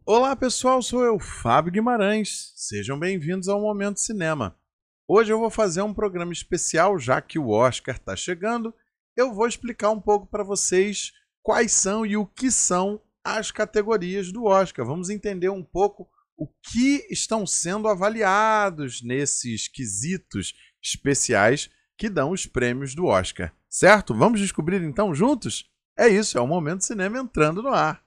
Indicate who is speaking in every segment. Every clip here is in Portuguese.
Speaker 1: Olá pessoal, sou eu, Fábio Guimarães. Sejam bem-vindos ao Momento Cinema. Hoje eu vou fazer um programa especial, já que o Oscar está chegando. Eu vou explicar um pouco para vocês quais são e o que são as categorias do Oscar. Vamos entender um pouco o que estão sendo avaliados nesses quesitos especiais que dão os prêmios do Oscar. Certo? Vamos descobrir então juntos? É isso, é o Momento Cinema entrando no ar.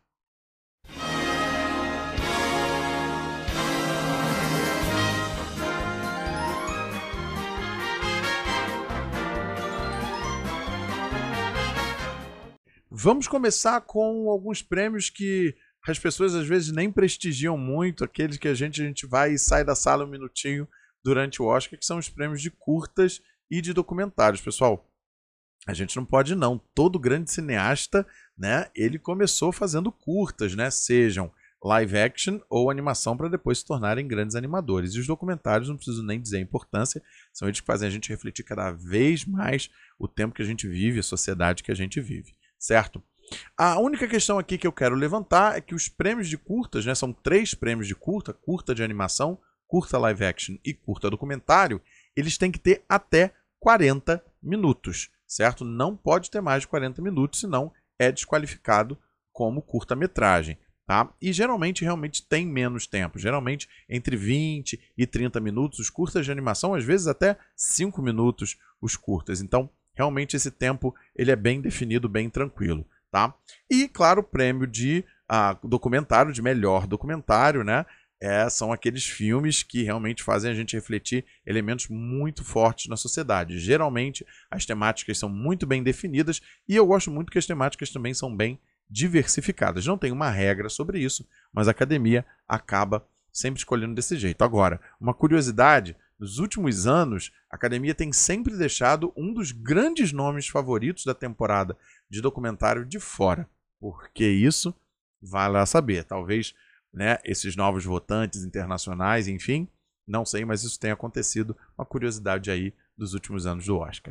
Speaker 1: Vamos começar com alguns prêmios que as pessoas às vezes nem prestigiam muito, aqueles que a gente vai e sai da sala um minutinho durante o Oscar, que são os prêmios de curtas e de documentários. Pessoal, a gente não pode não. Todo grande cineasta, né, ele começou fazendo curtas, né, sejam live action ou animação para depois se tornarem grandes animadores. E os documentários, não preciso nem dizer a importância, são eles que fazem a gente refletir cada vez mais o tempo que a gente vive, a sociedade que a gente vive. Certo? A única questão aqui que eu quero levantar é que os prêmios de curtas, né, são 3 prêmios de curta, curta de animação, curta live action e curta documentário, eles têm que ter até 40 minutos, certo? Não pode ter mais de 40 minutos, senão é desqualificado como curta-metragem. Tá? E geralmente realmente tem menos tempo, geralmente entre 20 e 30 minutos, os curtas de animação, às vezes até 5 minutos os curtas. Então, realmente esse tempo ele é bem definido, bem tranquilo, tá? E claro, o prêmio de documentário, de melhor documentário, né? São aqueles filmes que realmente fazem a gente refletir elementos muito fortes na sociedade. Geralmente as temáticas são muito bem definidas e eu gosto muito que as temáticas também são bem diversificadas. Não tem uma regra sobre isso, mas a academia acaba sempre escolhendo desse jeito. Agora, uma curiosidade: nos últimos anos, a academia tem sempre deixado um dos grandes nomes favoritos da temporada de documentário de fora. Por que isso? Vai lá saber. Talvez, né, esses novos votantes internacionais, enfim, não sei, mas isso tem acontecido. Uma curiosidade aí dos últimos anos do Oscar.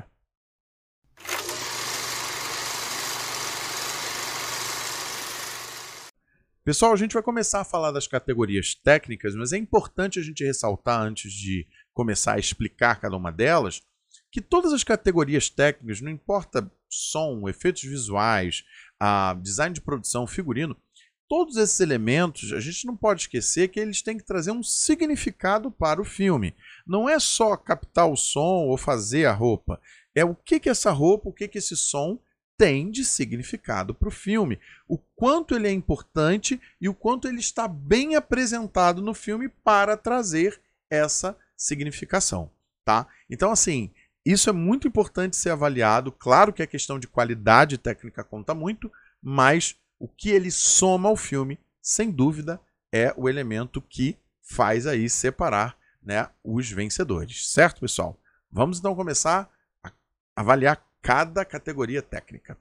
Speaker 1: Pessoal, a gente vai começar a falar das categorias técnicas, mas é importante a gente ressaltar, antes de começar a explicar cada uma delas, que todas as categorias técnicas, não importa som, efeitos visuais, design de produção, figurino, todos esses elementos, a gente não pode esquecer que eles têm que trazer um significado para o filme. Não é só captar o som ou fazer a roupa. É o que essa roupa, o que esse som tem de significado para o filme, o quanto ele é importante e o quanto ele está bem apresentado no filme para trazer essa significação, tá? Então, assim, isso é muito importante ser avaliado. Claro que a questão de qualidade técnica conta muito, mas o que ele soma ao filme, sem dúvida, é o elemento que faz aí separar, né, os vencedores, certo, pessoal? Vamos então começar a avaliar cada categoria técnica.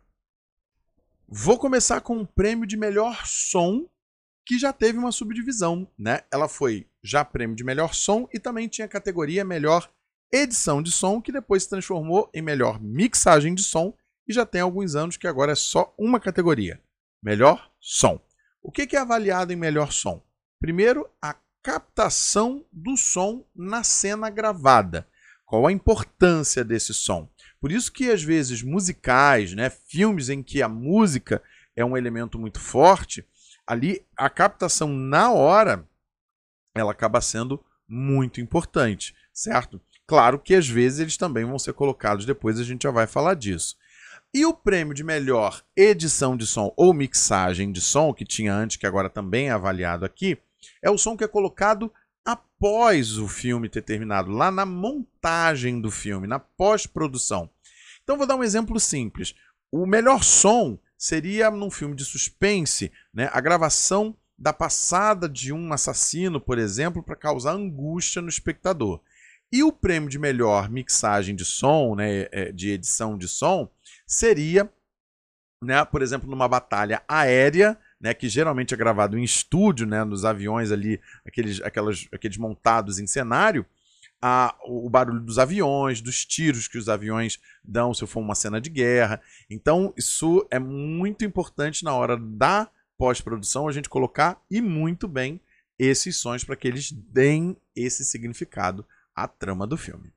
Speaker 1: Vou começar com o prêmio de melhor som, que já teve uma subdivisão, né? Ela foi já prêmio de melhor som e também tinha a categoria melhor edição de som, que depois se transformou em melhor mixagem de som e já tem alguns anos que agora é só uma categoria, melhor som. O que é avaliado em melhor som? Primeiro, a captação do som na cena gravada. Qual a importância desse som? Por isso que, às vezes, musicais, né, filmes em que a música é um elemento muito forte, ali a captação na hora, ela acaba sendo muito importante, certo? Claro que, às vezes, eles também vão ser colocados depois, a gente já vai falar disso. E o prêmio de melhor edição de som ou mixagem de som, que tinha antes, que agora também é avaliado aqui, é o som que é colocado após o filme ter terminado, lá na montagem do filme, na pós-produção. Então vou dar um exemplo simples. O melhor som seria num filme de suspense, né, a gravação da passada de um assassino, por exemplo, para causar angústia no espectador. E o prêmio de melhor mixagem de som, né, de edição de som, seria, né, por exemplo, numa batalha aérea, né, que geralmente é gravado em estúdio, né, nos aviões ali, aqueles montados em cenário, o barulho dos aviões, dos tiros que os aviões dão se for uma cena de guerra. Então isso é muito importante na hora da pós-produção, a gente colocar e muito bem esses sons para que eles deem esse significado à trama do filme.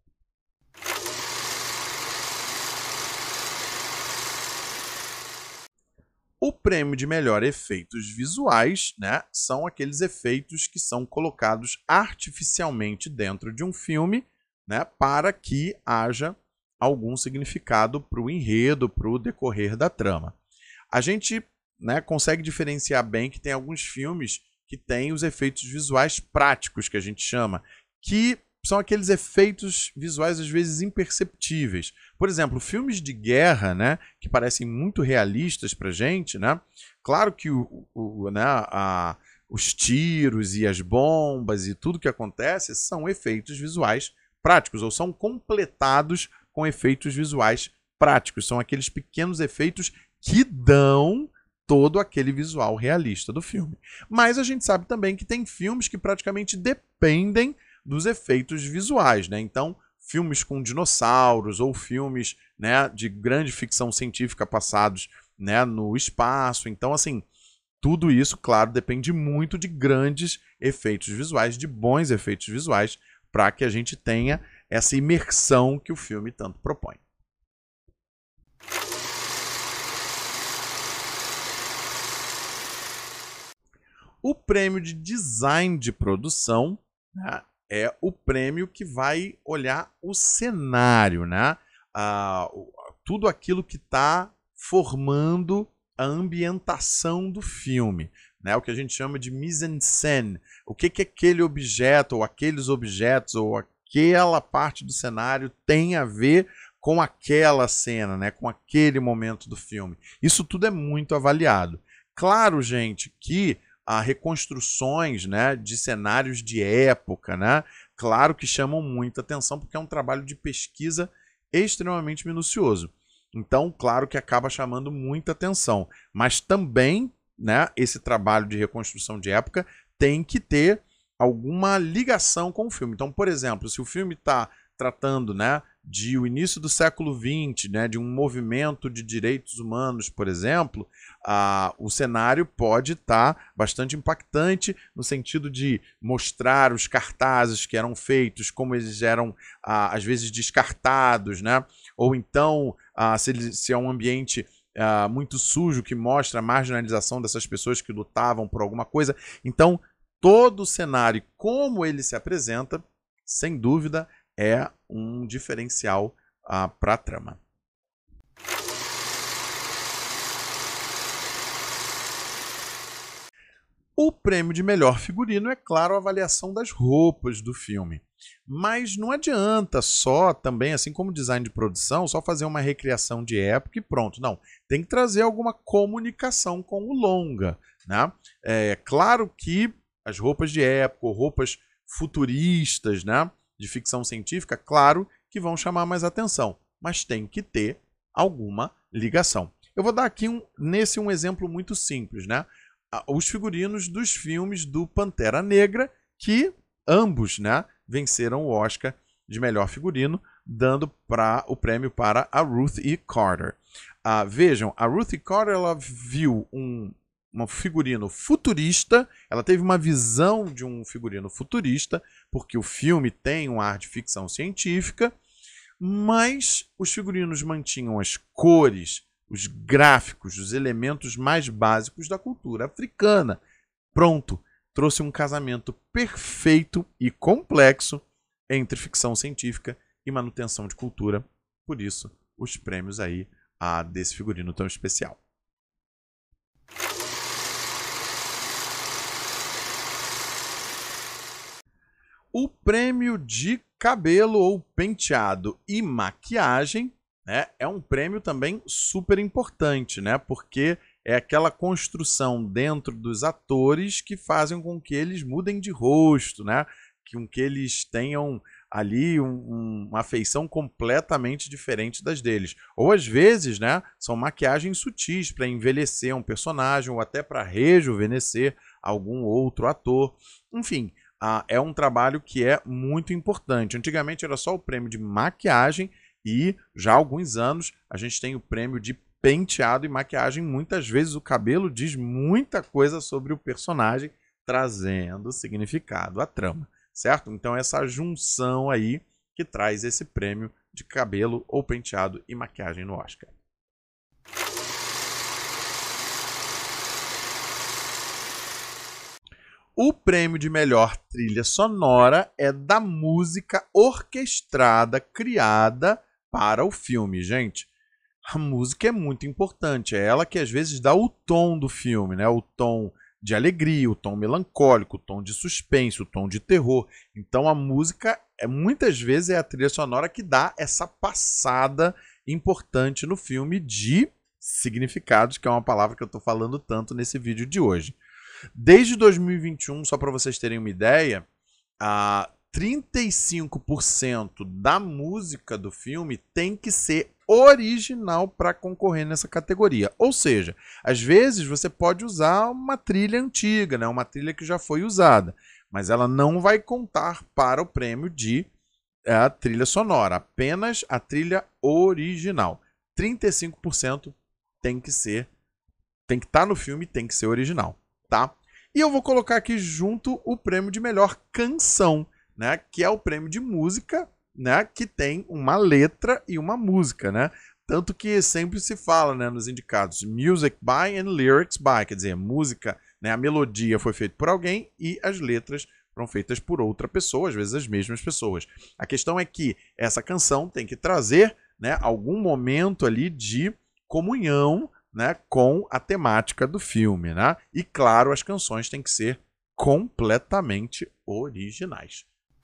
Speaker 1: O prêmio de melhor efeitos visuais, né, são aqueles efeitos que são colocados artificialmente dentro de um filme, né, para que haja algum significado para o enredo, para o decorrer da trama. A gente, né, consegue diferenciar bem que tem alguns filmes que têm os efeitos visuais práticos, que a gente chama, que são aqueles efeitos visuais às vezes imperceptíveis. Por exemplo, filmes de guerra, né, que parecem muito realistas pra gente, né? Claro que os tiros e as bombas e tudo que acontece são efeitos visuais práticos, ou são completados com efeitos visuais práticos. São aqueles pequenos efeitos que dão todo aquele visual realista do filme. Mas a gente sabe também que tem filmes que praticamente dependem dos efeitos visuais, né? Então, filmes com dinossauros ou filmes, né, de grande ficção científica passados, né, no espaço. Então, assim, tudo isso, claro, depende muito de grandes efeitos visuais, de bons efeitos visuais, para que a gente tenha essa imersão que o filme tanto propõe. O prêmio de design de produção, né, é o prêmio que vai olhar o cenário, né? Tudo aquilo que está formando a ambientação do filme, né? O que a gente chama de mise-en-scène. O que aquele objeto, ou aqueles objetos, ou aquela parte do cenário tem a ver com aquela cena, né? Com aquele momento do filme. Isso tudo é muito avaliado. Claro, gente, que a reconstruções, né, de cenários de época, né, claro que chamam muita atenção porque é um trabalho de pesquisa extremamente minucioso. Então, claro que acaba chamando muita atenção. Mas também, né, esse trabalho de reconstrução de época tem que ter alguma ligação com o filme. Então, por exemplo, se o filme está tratando, né, de o início do século XX, né, de um movimento de direitos humanos, por exemplo, o cenário pode estar bastante impactante no sentido de mostrar os cartazes que eram feitos, como eles eram às vezes descartados, né? Ou então se é um ambiente muito sujo que mostra a marginalização dessas pessoas que lutavam por alguma coisa. Então, todo o cenário, como ele se apresenta, sem dúvida, é um diferencial para a trama. O prêmio de melhor figurino é, claro, a avaliação das roupas do filme. Mas não adianta só também, assim como design de produção, só fazer uma recriação de época e pronto. Não, tem que trazer alguma comunicação com o longa, né? É claro que as roupas de época, ou roupas futuristas, né, de ficção científica, claro que vão chamar mais atenção, mas tem que ter alguma ligação. Eu vou dar aqui um exemplo muito simples, né? Os figurinos dos filmes do Pantera Negra, que ambos, né, venceram o Oscar de melhor figurino, dando o prêmio para a Ruth E. Carter. Vejam, a Ruth E. Carter ela viu um figurino futurista, ela teve uma visão de um figurino futurista, porque o filme tem um ar de ficção científica, mas os figurinos mantinham as cores, os gráficos, os elementos mais básicos da cultura africana. Pronto, trouxe um casamento perfeito e complexo entre ficção científica e manutenção de cultura. Por isso, os prêmios aí desse figurino tão especial. O prêmio de cabelo ou penteado e maquiagem, né, é um prêmio também super importante, né, porque é aquela construção dentro dos atores que fazem com que eles mudem de rosto, né, com que eles tenham ali uma feição completamente diferente das deles. Ou às vezes, né, são maquiagens sutis para envelhecer um personagem ou até para rejuvenescer algum outro ator. Enfim, é um trabalho que é muito importante. Antigamente era só o prêmio de maquiagem e já há alguns anos a gente tem o prêmio de penteado e maquiagem. Muitas vezes o cabelo diz muita coisa sobre o personagem, trazendo significado à trama, certo? Então essa junção aí que traz esse prêmio de cabelo ou penteado e maquiagem no Oscar. O prêmio de melhor trilha sonora é da música orquestrada criada para o filme, gente. A música é muito importante, é ela que às vezes dá o tom do filme, né? O tom de alegria, o tom melancólico, o tom de suspense, o tom de terror. Então a música muitas vezes é a trilha sonora que dá essa passada importante no filme de significados, que é uma palavra que eu estou falando tanto nesse vídeo de hoje. Desde 2021, só para vocês terem uma ideia, 35% da música do filme tem que ser original para concorrer nessa categoria. Ou seja, às vezes você pode usar uma trilha antiga, né? Uma trilha que já foi usada, mas ela não vai contar para o prêmio de trilha sonora, apenas a trilha original. 35% tem que estar no filme, tem que ser original. Tá? E eu vou colocar aqui junto o prêmio de melhor canção, né? Que é o prêmio de música, né? Que tem uma letra e uma música, né? Tanto que sempre se fala, né, nos indicados music by and lyrics by, quer dizer, música, né, a melodia foi feita por alguém e as letras foram feitas por outra pessoa, às vezes as mesmas pessoas. A questão é que essa canção tem que trazer, né, algum momento ali de comunhão, né, com a temática do filme, né? E claro, as canções têm que ser completamente originais.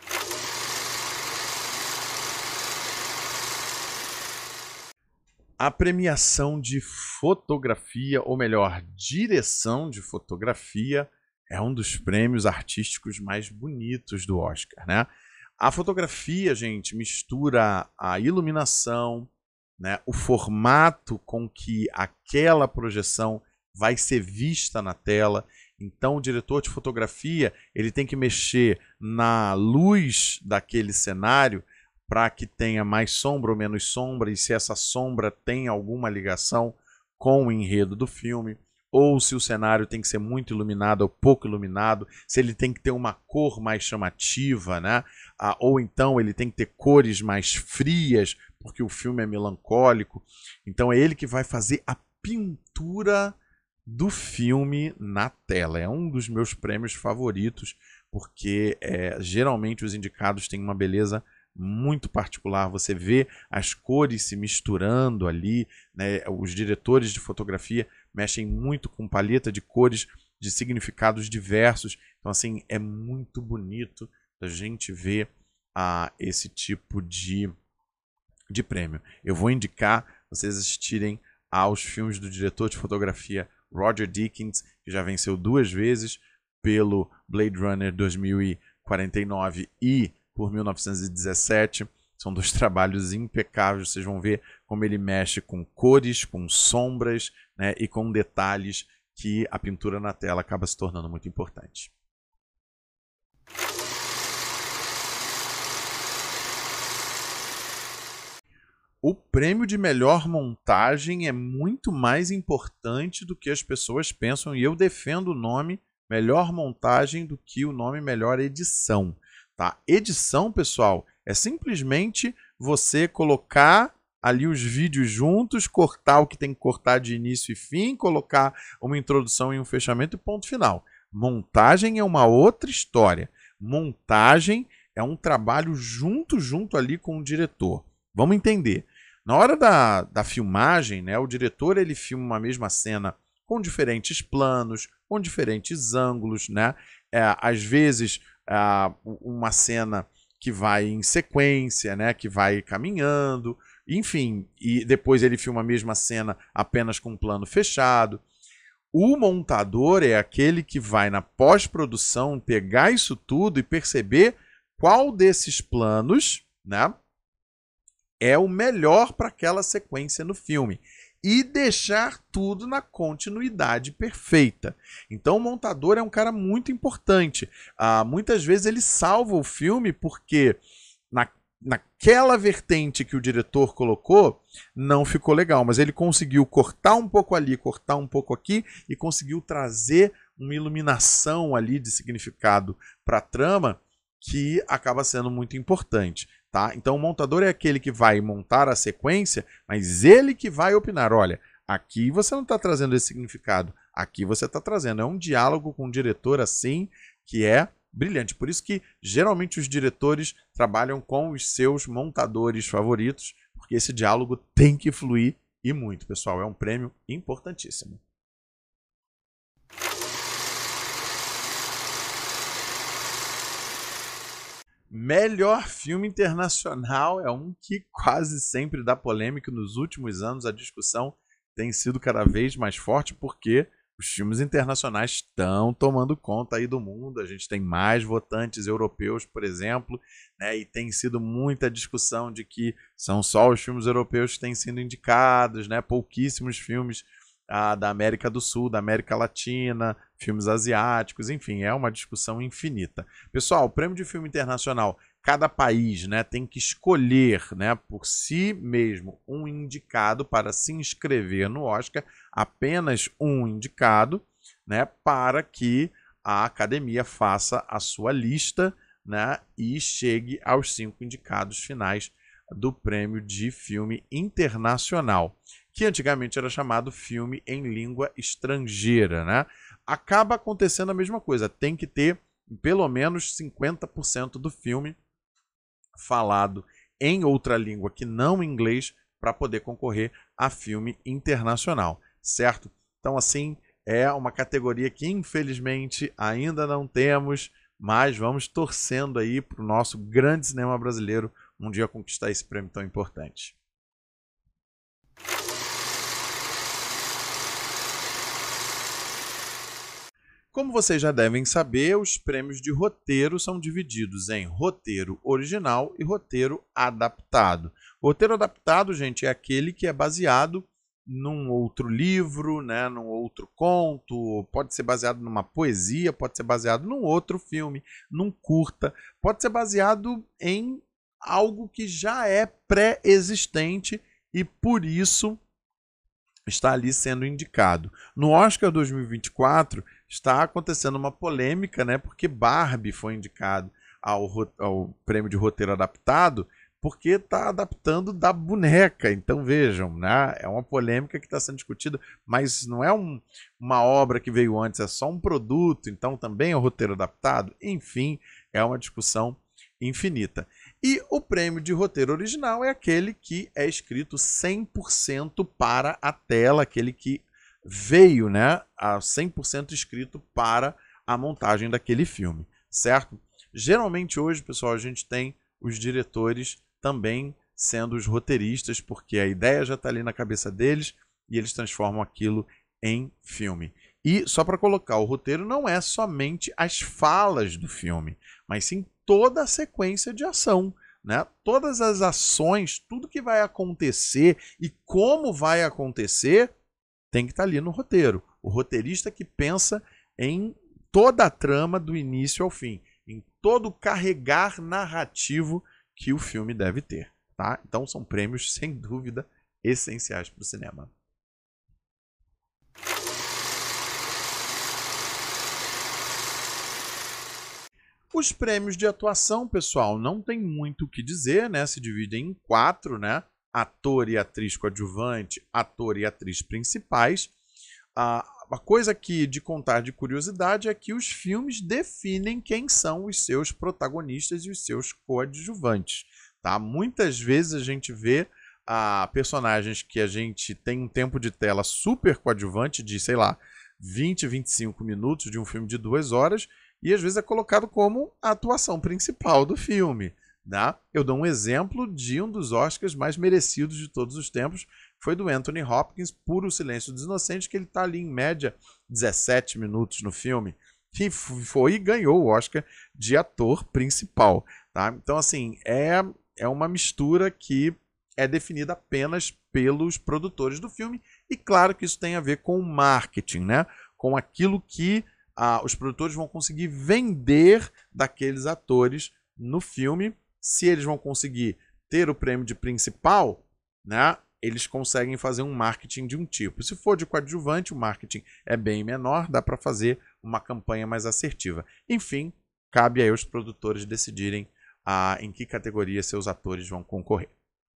Speaker 1: A premiação de fotografia, ou melhor, direção de fotografia, é um dos prêmios artísticos mais bonitos do Oscar, né? A fotografia, gente, mistura a iluminação, né, o formato com que aquela projeção vai ser vista na tela. Então o diretor de fotografia ele tem que mexer na luz daquele cenário para que tenha mais sombra ou menos sombra, e se essa sombra tem alguma ligação com o enredo do filme, ou se o cenário tem que ser muito iluminado ou pouco iluminado, se ele tem que ter uma cor mais chamativa, né? Ou então ele tem que ter cores mais frias, porque o filme é melancólico. Então é ele que vai fazer a pintura do filme na tela. É um dos meus prêmios favoritos, porque geralmente os indicados têm uma beleza muito particular. Você vê as cores se misturando ali, né? Os diretores de fotografia mexem muito com paleta de cores de significados diversos. Então, assim, é muito bonito a gente ver esse tipo de prêmio. Eu vou indicar vocês assistirem aos filmes do diretor de fotografia Roger Deakins, que já venceu 2 vezes pelo Blade Runner 2049 e por 1917. São 2 trabalhos impecáveis. Vocês vão ver como ele mexe com cores, com sombras, né, e com detalhes que a pintura na tela acaba se tornando muito importante. O prêmio de melhor montagem é muito mais importante do que as pessoas pensam, e eu defendo o nome melhor montagem do que o nome melhor edição. Tá? Edição, pessoal, é simplesmente você colocar ali os vídeos juntos, cortar o que tem que cortar de início e fim, colocar uma introdução e um fechamento e ponto final. Montagem é uma outra história. Montagem é um trabalho junto ali com o diretor. Vamos entender. Na hora da filmagem, né, o diretor ele filma uma mesma cena com diferentes planos, com diferentes ângulos, né? Às vezes uma cena que vai em sequência, né, que vai caminhando, enfim, e depois ele filma a mesma cena apenas com um plano fechado. O montador é aquele que vai na pós-produção pegar isso tudo e perceber qual desses planos, né, é o melhor para aquela sequência no filme e deixar tudo na continuidade perfeita. Então o montador é um cara muito importante. Muitas vezes ele salva o filme porque naquela vertente que o diretor colocou, não ficou legal, mas ele conseguiu cortar um pouco ali, cortar um pouco aqui e conseguiu trazer uma iluminação ali de significado para a trama que acaba sendo muito importante, tá? Então o montador é aquele que vai montar a sequência, mas ele que vai opinar, olha, aqui você não está trazendo esse significado, aqui você está trazendo, é um diálogo com o diretor assim, que é brilhante. Por isso que geralmente os diretores trabalham com os seus montadores favoritos, porque esse diálogo tem que fluir e muito, pessoal. É um prêmio importantíssimo. Melhor filme internacional é um que quase sempre dá polêmica. Nos últimos anos a discussão tem sido cada vez mais forte porque os filmes internacionais estão tomando conta aí do mundo. A gente tem mais votantes europeus, por exemplo, né? E tem sido muita discussão de que são só os filmes europeus que têm sido indicados, né? Pouquíssimos filmes da América do Sul, da América Latina, filmes asiáticos, enfim, é uma discussão infinita. Pessoal, o prêmio de filme internacional, cada país, né, tem que escolher, né, por si mesmo um indicado para se inscrever no Oscar, apenas um indicado, né, para que a academia faça a sua lista, né, e chegue aos 5 indicados finais do prêmio de filme internacional, que antigamente era chamado filme em língua estrangeira, né? Acaba acontecendo a mesma coisa, tem que ter pelo menos 50% do filme falado em outra língua que não inglês para poder concorrer a filme internacional, certo? Então, assim, é uma categoria que infelizmente ainda não temos, mas vamos torcendo aí para o nosso grande cinema brasileiro um dia conquistar esse prêmio tão importante. Como vocês já devem saber, os prêmios de roteiro são divididos em roteiro original e roteiro adaptado. O roteiro adaptado, gente, é aquele que é baseado num outro livro, né, num outro conto, pode ser baseado numa poesia, pode ser baseado num outro filme, num curta, pode ser baseado em algo que já é pré-existente e por isso está ali sendo indicado. No Oscar 2024 está acontecendo uma polêmica, né? Porque Barbie foi indicado ao prêmio de roteiro adaptado, porque está adaptando da boneca. Então vejam, né? É uma polêmica que está sendo discutida, mas não é uma obra que veio antes, é só um produto, então também é o roteiro adaptado. Enfim, é uma discussão infinita. E o prêmio de roteiro original é aquele que é escrito 100% para a tela, aquele que veio, né, a 100% escrito para a montagem daquele filme, certo? Geralmente hoje, pessoal, a gente tem os diretores também sendo os roteiristas, porque a ideia já está ali na cabeça deles e eles transformam aquilo em filme. E só para colocar, o roteiro não é somente as falas do filme, mas sim toda a sequência de ação, né? Todas as ações, tudo que vai acontecer e como vai acontecer, tem que estar ali no roteiro. O roteirista que pensa em toda a trama do início ao fim, em todo o carregar narrativo que o filme deve ter, tá? Então são prêmios, sem dúvida, essenciais para o cinema. Os prêmios de atuação, pessoal, não tem muito o que dizer, né? Se dividem em 4, né? Ator e atriz coadjuvante, ator e atriz principais. A coisa aqui de contar de curiosidade é que os filmes definem quem são os seus protagonistas e os seus coadjuvantes, tá? Muitas vezes a gente vê personagens que a gente tem um tempo de tela super coadjuvante de, sei lá, 20, 25 minutos de um filme de 2 horas, e às vezes é colocado como a atuação principal do filme, tá? Eu dou um exemplo de um dos Oscars mais merecidos de todos os tempos, foi do Anthony Hopkins por O Silêncio dos Inocentes, que ele está ali em média 17 minutos no filme, que foi e ganhou o Oscar de ator principal, tá? Então, assim, é uma mistura que é definida apenas pelos produtores do filme, e claro que isso tem a ver com o marketing, né? Com aquilo que os produtores vão conseguir vender daqueles atores no filme, Se eles vão conseguir ter o prêmio de principal, né, eles conseguem fazer um marketing de um tipo. Se for de coadjuvante, o marketing é bem menor, dá para fazer uma campanha mais assertiva. Enfim, cabe aí aos produtores decidirem em que categoria seus atores vão concorrer.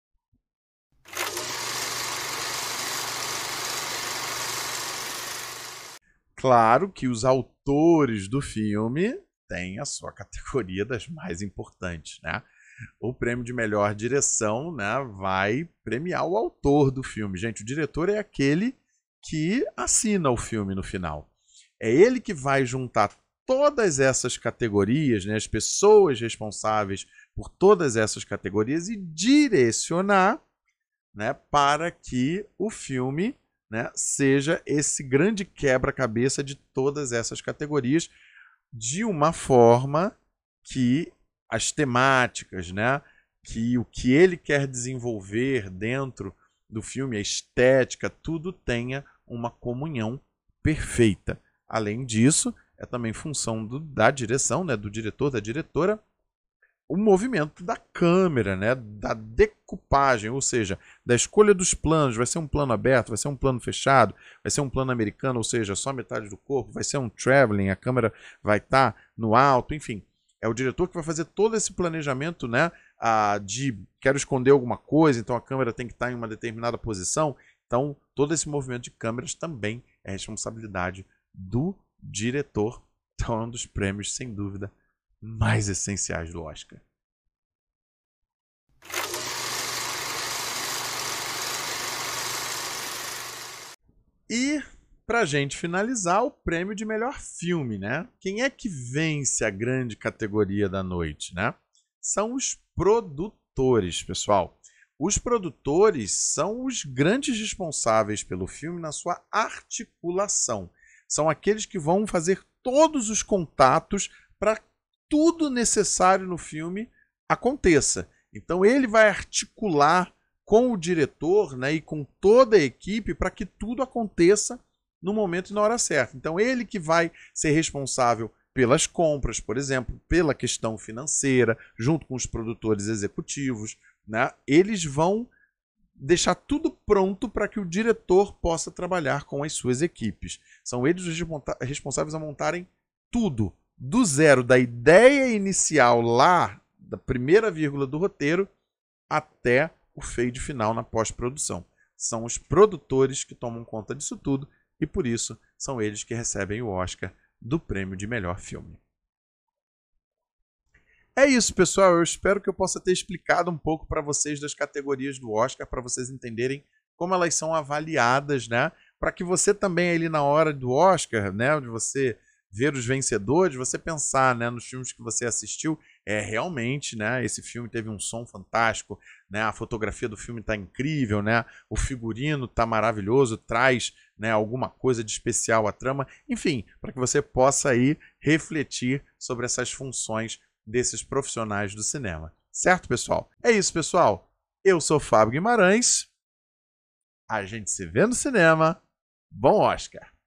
Speaker 1: Claro que os autores do filme têm a sua categoria das mais importantes, né? O prêmio de melhor direção, né, vai premiar o autor do filme. Gente, o diretor é aquele que assina o filme no final. É ele que vai juntar todas essas categorias, né, as pessoas responsáveis por todas essas categorias e direcionar, né, para que o filme, né, seja esse grande quebra-cabeça de todas essas categorias de uma forma que as temáticas, né, que o que ele quer desenvolver dentro do filme, a estética, tudo tenha uma comunhão perfeita. Além disso, é também função da direção, né, do diretor, da diretora, o movimento da câmera, né, da decupagem, ou seja, da escolha dos planos. Vai ser um plano aberto, vai ser um plano fechado, vai ser um plano americano, ou seja, só metade do corpo, vai ser um traveling, a câmera vai estar no alto, enfim. É o diretor que vai fazer todo esse planejamento, né, de quero esconder alguma coisa, então a câmera tem que estar em uma determinada posição. Então, todo esse movimento de câmeras também é responsabilidade do diretor. Então, é um dos prêmios, sem dúvida, mais essenciais do Oscar. E, pra gente finalizar, o prêmio de melhor filme, né? Quem é que vence a grande categoria da noite, né? São os produtores, pessoal. Os produtores são os grandes responsáveis pelo filme na sua articulação. São aqueles que vão fazer todos os contatos para tudo necessário no filme aconteça. Então ele vai articular com o diretor, né, e com toda a equipe para que tudo aconteça no momento e na hora certa. Então ele que vai ser responsável pelas compras, por exemplo, pela questão financeira, junto com os produtores executivos, né, eles vão deixar tudo pronto para que o diretor possa trabalhar com as suas equipes. São eles os responsáveis a montarem tudo, do zero, da ideia inicial lá, da primeira vírgula do roteiro, até o fade final na pós-produção. São os produtores que tomam conta disso tudo e, por isso, são eles que recebem o Oscar do prêmio de melhor filme. É isso, pessoal. Eu espero que eu possa ter explicado um pouco para vocês das categorias do Oscar, para vocês entenderem como elas são avaliadas, né? Para que você também, ali na hora do Oscar, né, de você ver os vencedores, você pensar, né, nos filmes que você assistiu, realmente, né, esse filme teve um som fantástico, né, a fotografia do filme está incrível, né, o figurino está maravilhoso, traz, né, alguma coisa de especial à trama, enfim, para que você possa aí refletir sobre essas funções desses profissionais do cinema. Certo, pessoal? É isso, pessoal. Eu sou Fábio Guimarães. A gente se vê no cinema. Bom Oscar!